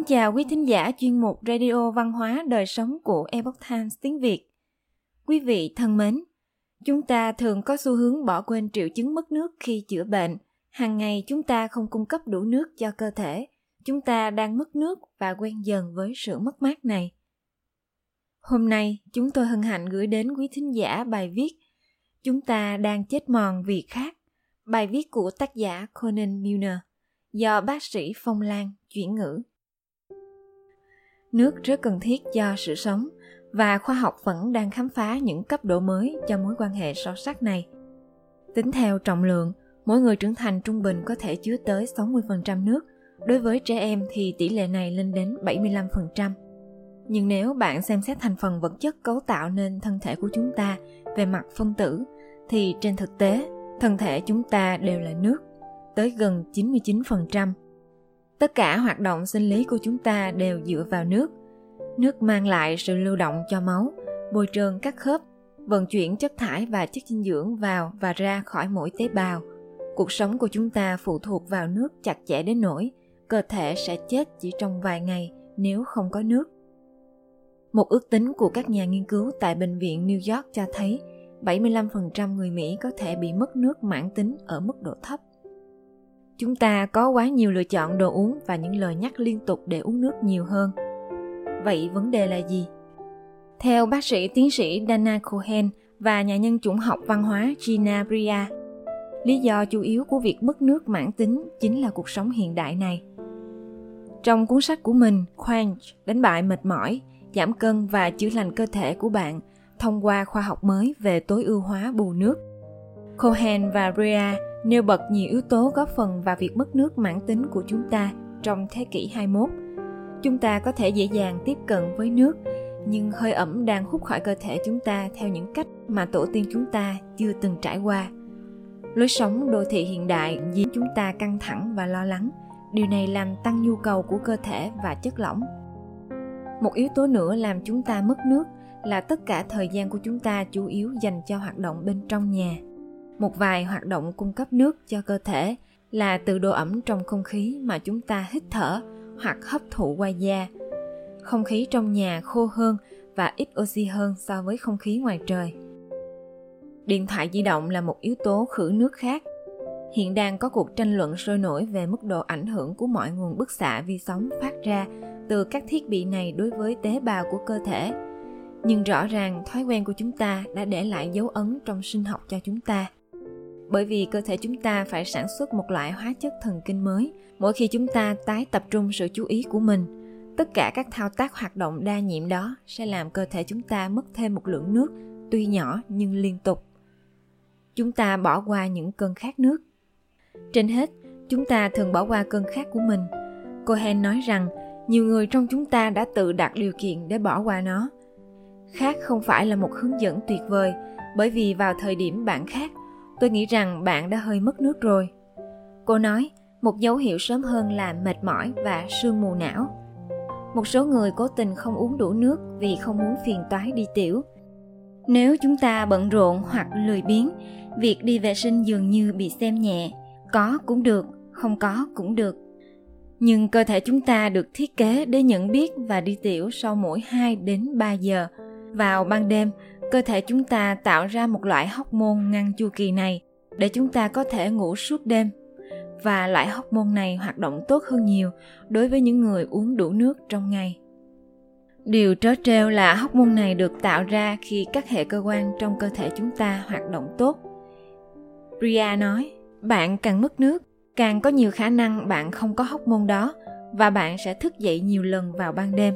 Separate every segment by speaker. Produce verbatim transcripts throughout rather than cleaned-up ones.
Speaker 1: Kính chào quý thính giả chuyên mục Radio Văn hóa Đời sống của Epoch Times tiếng Việt. Quý vị thân mến, chúng ta thường có xu hướng bỏ quên triệu chứng mất nước khi chữa bệnh. Hàng ngày chúng ta không cung cấp đủ nước cho cơ thể. Chúng ta đang mất nước và quen dần với sự mất mát này. Hôm nay, chúng tôi hân hạnh gửi đến quý thính giả bài viết Chúng ta đang chết mòn vì khát. Bài viết của tác giả Conan Milner do bác sĩ Phong Lan chuyển ngữ. Nước rất cần thiết cho sự sống và khoa học vẫn đang khám phá những cấp độ mới cho mối quan hệ sâu sắc này. Tính theo trọng lượng, mỗi người trưởng thành trung bình có thể chứa tới sáu mươi phần trăm nước. Đối với trẻ em thì tỷ lệ này lên đến bảy mươi lăm phần trăm. Nhưng nếu bạn xem xét thành phần vật chất cấu tạo nên thân thể của chúng ta về mặt phân tử, thì trên thực tế, thân thể chúng ta đều là nước, tới gần chín mươi chín phần trăm. Tất cả hoạt động sinh lý của chúng ta đều dựa vào nước. Nước mang lại sự lưu động cho máu, bôi trơn các khớp, vận chuyển chất thải và chất dinh dưỡng vào và ra khỏi mỗi tế bào. Cuộc sống của chúng ta phụ thuộc vào nước chặt chẽ đến nỗi cơ thể sẽ chết chỉ trong vài ngày nếu không có nước. Một ước tính của các nhà nghiên cứu tại Bệnh viện New York cho thấy bảy mươi lăm phần trăm người Mỹ có thể bị mất nước mãn tính ở mức độ thấp. Chúng ta có quá nhiều lựa chọn đồ uống và những lời nhắc liên tục để uống nước nhiều hơn. Vậy vấn đề là gì? Theo bác sĩ tiến sĩ Dana Cohen và nhà nhân chủng học văn hóa Gina Bria, lý do chủ yếu của việc mất nước mãn tính chính là cuộc sống hiện đại này. Trong cuốn sách của mình, Quench, đánh bại mệt mỏi, giảm cân và chữa lành cơ thể của bạn thông qua khoa học mới về tối ưu hóa bù nước, Cohen và Bria nêu bật nhiều yếu tố góp phần vào việc mất nước mãn tính của chúng ta trong thế kỷ hai mươi mốt. Chúng ta có thể dễ dàng tiếp cận với nước, nhưng hơi ẩm đang hút khỏi cơ thể chúng ta theo những cách mà tổ tiên chúng ta chưa từng trải qua. Lối sống đô thị hiện đại khiến chúng ta căng thẳng và lo lắng. Điều này làm tăng nhu cầu của cơ thể và chất lỏng. Một yếu tố nữa làm chúng ta mất nước là tất cả thời gian của chúng ta chủ yếu dành cho hoạt động bên trong nhà. Một vài hoạt động cung cấp nước cho cơ thể là từ độ ẩm trong không khí mà chúng ta hít thở hoặc hấp thụ qua da. Không khí trong nhà khô hơn và ít oxy hơn so với không khí ngoài trời. Điện thoại di động là một yếu tố khử nước khác. Hiện đang có cuộc tranh luận sôi nổi về mức độ ảnh hưởng của mọi nguồn bức xạ vi sóng phát ra từ các thiết bị này đối với tế bào của cơ thể. Nhưng rõ ràng thói quen của chúng ta đã để lại dấu ấn trong sinh học cho chúng ta. Bởi vì cơ thể chúng ta phải sản xuất một loại hóa chất thần kinh mới mỗi khi chúng ta tái tập trung sự chú ý của mình. Tất cả các thao tác hoạt động đa nhiệm đó sẽ làm cơ thể chúng ta mất thêm một lượng nước, tuy nhỏ nhưng liên tục. Chúng ta bỏ qua những cơn khát nước. Trên hết, chúng ta thường bỏ qua cơn khát của mình. Cohen nói rằng nhiều người trong chúng ta đã tự đặt điều kiện để bỏ qua nó. Khát không phải là một hướng dẫn tuyệt vời, bởi vì vào thời điểm bạn khát, tôi nghĩ rằng bạn đã hơi mất nước rồi. Cô nói, một dấu hiệu sớm hơn là mệt mỏi và sương mù não. Một số người cố tình không uống đủ nước vì không muốn phiền toái đi tiểu. Nếu chúng ta bận rộn hoặc lười biếng, việc đi vệ sinh dường như bị xem nhẹ. Có cũng được, không có cũng được. Nhưng cơ thể chúng ta được thiết kế để nhận biết và đi tiểu sau mỗi hai đến ba giờ. Vào ban đêm, cơ thể chúng ta tạo ra một loại hormone ngăn chu kỳ này để chúng ta có thể ngủ suốt đêm. Và loại hormone này hoạt động tốt hơn nhiều đối với những người uống đủ nước trong ngày. Điều trớ trêu là hormone này được tạo ra khi các hệ cơ quan trong cơ thể chúng ta hoạt động tốt. Bria nói, bạn càng mất nước, càng có nhiều khả năng bạn không có hormone đó và bạn sẽ thức dậy nhiều lần vào ban đêm.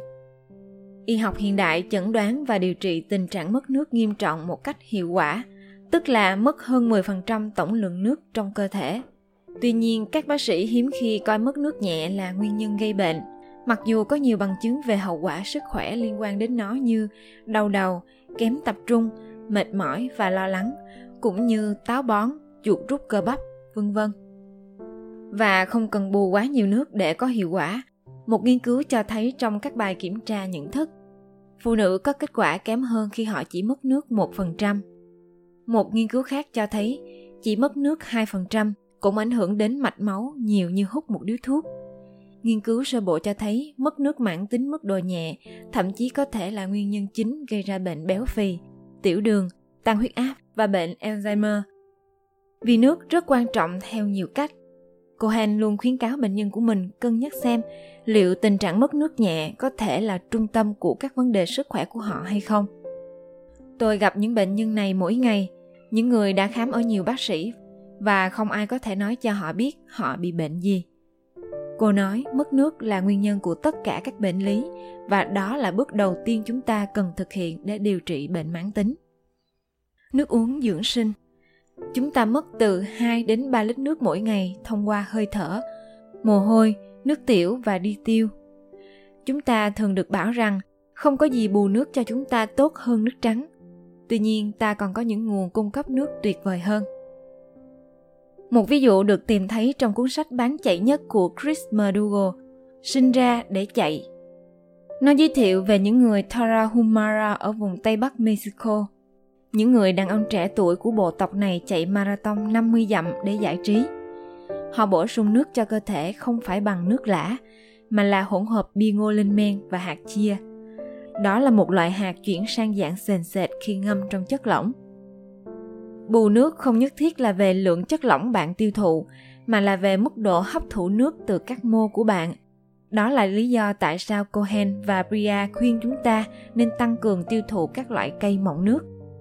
Speaker 1: Y học hiện đại chẩn đoán và điều trị tình trạng mất nước nghiêm trọng một cách hiệu quả, tức là mất hơn mười phần trăm tổng lượng nước trong cơ thể. Tuy nhiên, các bác sĩ hiếm khi coi mất nước nhẹ là nguyên nhân gây bệnh, mặc dù có nhiều bằng chứng về hậu quả sức khỏe liên quan đến nó như đau đầu, kém tập trung, mệt mỏi và lo lắng, cũng như táo bón, chuột rút cơ bắp, vân vân. Và không cần bù quá nhiều nước để có hiệu quả. Một nghiên cứu cho thấy trong các bài kiểm tra nhận thức, phụ nữ có kết quả kém hơn khi họ chỉ mất nước một phần trăm. Một nghiên cứu khác cho thấy chỉ mất nước hai phần trăm cũng ảnh hưởng đến mạch máu nhiều như hút một điếu thuốc. nghiên cứu sơ bộ cho thấy mất nước mãn tính mức độ nhẹ thậm chí có thể là nguyên nhân chính gây ra bệnh béo phì, tiểu đường, tăng huyết áp và bệnh Alzheimer. Vì nước rất quan trọng theo nhiều cách. Cohen luôn khuyến cáo bệnh nhân của mình cân nhắc xem liệu tình trạng mất nước nhẹ có thể là trung tâm của các vấn đề sức khỏe của họ hay không. Tôi gặp những bệnh nhân này mỗi ngày, những người đã khám ở nhiều bác sĩ và không ai có thể nói cho họ biết họ bị bệnh gì. Cô nói mất nước là nguyên nhân của tất cả các bệnh lý và đó là bước đầu tiên chúng ta cần thực hiện để điều trị bệnh mãn tính. Nước uống dưỡng sinh. Chúng ta mất từ hai đến ba lít nước mỗi ngày thông qua hơi thở, mồ hôi, nước tiểu và đi tiêu. Chúng ta thường được bảo rằng không có gì bù nước cho chúng ta tốt hơn nước trắng. Tuy nhiên, ta còn có những nguồn cung cấp nước tuyệt vời hơn. Một ví dụ được tìm thấy trong cuốn sách bán chạy nhất của Chris McDougall, Sinh ra để chạy. Nó giới thiệu về những người Tarahumara ở vùng Tây Bắc Mexico. Những người đàn ông trẻ tuổi của bộ tộc này chạy marathon năm mươi dặm để giải trí. Họ bổ sung nước cho cơ thể không phải bằng nước lã, mà là hỗn hợp bia ngô lên men và hạt chia. Đó là một loại hạt chuyển sang dạng sền sệt khi ngâm trong chất lỏng. Bù nước không nhất thiết là về lượng chất lỏng bạn tiêu thụ, mà là về mức độ hấp thụ nước từ các mô của bạn. Đó là lý do tại sao Cohen và Bria khuyên chúng ta nên tăng cường tiêu thụ các loại cây mọng nước.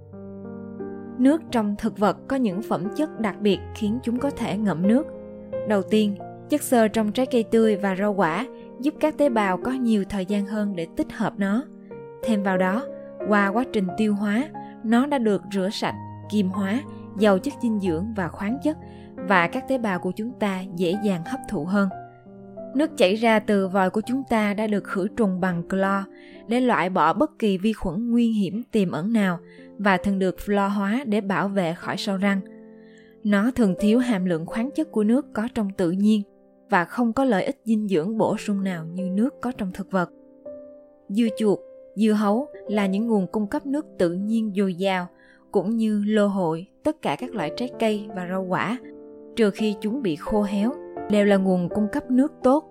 Speaker 1: Nước trong thực vật có những phẩm chất đặc biệt khiến chúng có thể ngậm nước. Đầu tiên, chất xơ trong trái cây tươi và rau quả giúp các tế bào có nhiều thời gian hơn để tích hợp nó. Thêm vào đó, qua quá trình tiêu hóa, nó đã được rửa sạch, kim hóa, giàu chất dinh dưỡng và khoáng chất, và các tế bào của chúng ta dễ dàng hấp thụ hơn. Nước chảy ra từ vòi của chúng ta đã được khử trùng bằng clo để loại bỏ bất kỳ vi khuẩn nguy hiểm tiềm ẩn nào và thường được fluor hóa để bảo vệ khỏi sâu răng. Nó thường thiếu hàm lượng khoáng chất của nước có trong tự nhiên và không có lợi ích dinh dưỡng bổ sung nào như nước có trong thực vật. Dưa chuột, dưa hấu là những nguồn cung cấp nước tự nhiên dồi dào, cũng như lô hội, tất cả các loại trái cây và rau quả, trừ khi chúng bị khô héo, đều là nguồn cung cấp nước tốt.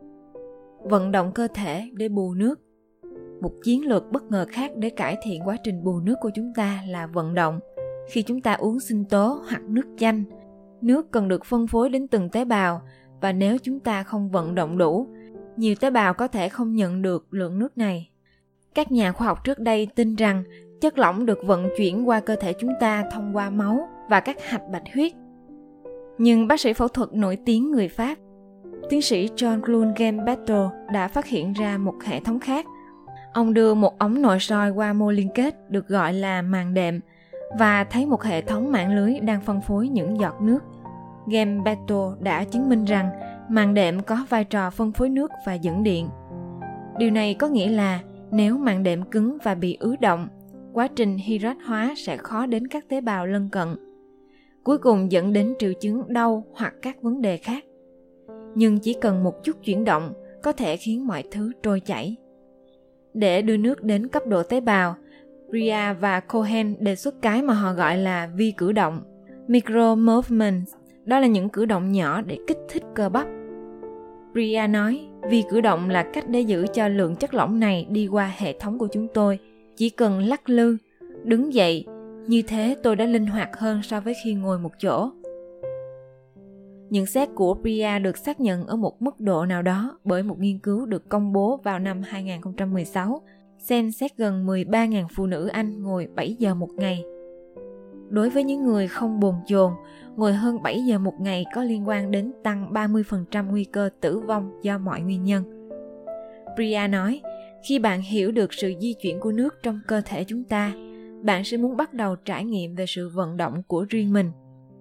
Speaker 1: Vận động cơ thể để bù nước. Một chiến lược bất ngờ khác để cải thiện quá trình bù nước của chúng ta là vận động. Khi chúng ta uống sinh tố hoặc nước chanh, nước cần được phân phối đến từng tế bào, và nếu chúng ta không vận động đủ, nhiều tế bào có thể không nhận được lượng nước này. Các nhà khoa học trước đây tin rằng chất lỏng được vận chuyển qua cơ thể chúng ta thông qua máu và các hạch bạch huyết. Nhưng bác sĩ phẫu thuật nổi tiếng người Pháp, tiến sĩ Jean-Claude Gambetto đã phát hiện ra một hệ thống khác. Ông đưa một ống nội soi qua mô liên kết được gọi là màng đệm và thấy một hệ thống mạng lưới đang phân phối những giọt nước. Gambetto đã chứng minh rằng màng đệm có vai trò phân phối nước và dẫn điện. Điều này có nghĩa là nếu màng đệm cứng và bị ứ động, quá trình hydrat hóa sẽ khó đến các tế bào lân cận, cuối cùng dẫn đến triệu chứng đau hoặc các vấn đề khác. Nhưng chỉ cần một chút chuyển động có thể khiến mọi thứ trôi chảy. Để đưa nước đến cấp độ tế bào, Bria và Cohen đề xuất cái mà họ gọi là vi cử động, micro movements. Đó là những cử động nhỏ để kích thích cơ bắp. Bria nói, vi cử động là cách để giữ cho lượng chất lỏng này đi qua hệ thống của chúng tôi. Chỉ cần lắc lư, đứng dậy, như thế tôi đã linh hoạt hơn so với khi ngồi một chỗ. Nhận xét của Bria được xác nhận ở một mức độ nào đó bởi một nghiên cứu được công bố vào năm hai không một sáu, xem xét gần mười ba nghìn phụ nữ Anh ngồi bảy giờ một ngày. Đối với những người không bồn chồn, ngồi hơn bảy giờ một ngày có liên quan đến tăng ba mươi phần trăm nguy cơ tử vong do mọi nguyên nhân. Bria nói, khi bạn hiểu được sự di chuyển của nước trong cơ thể chúng ta, bạn sẽ muốn bắt đầu trải nghiệm về sự vận động của riêng mình.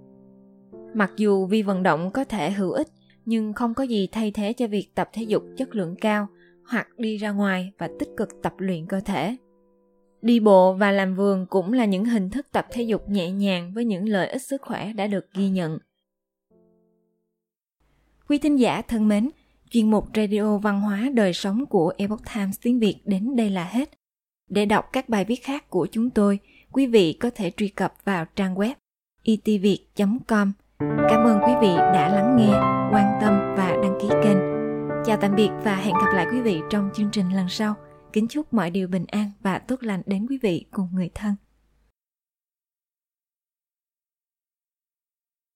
Speaker 1: Mặc dù vi vận động có thể hữu ích, nhưng không có gì thay thế cho việc tập thể dục chất lượng cao hoặc đi ra ngoài và tích cực tập luyện cơ thể. Đi bộ và làm vườn cũng là những hình thức tập thể dục nhẹ nhàng với những lợi ích sức khỏe đã được ghi nhận. Quý thính giả thân mến, chuyên mục Radio Văn hóa Đời Sống của Epoch Times tiếng Việt đến đây là hết. Để đọc các bài viết khác của chúng tôi, quý vị có thể truy cập vào trang web i t viet chấm com. Cảm ơn quý vị đã lắng nghe, quan tâm và đăng ký kênh. Chào tạm biệt và hẹn gặp lại quý vị trong chương trình lần sau. Kính chúc mọi điều bình an và tốt lành đến quý vị cùng người thân.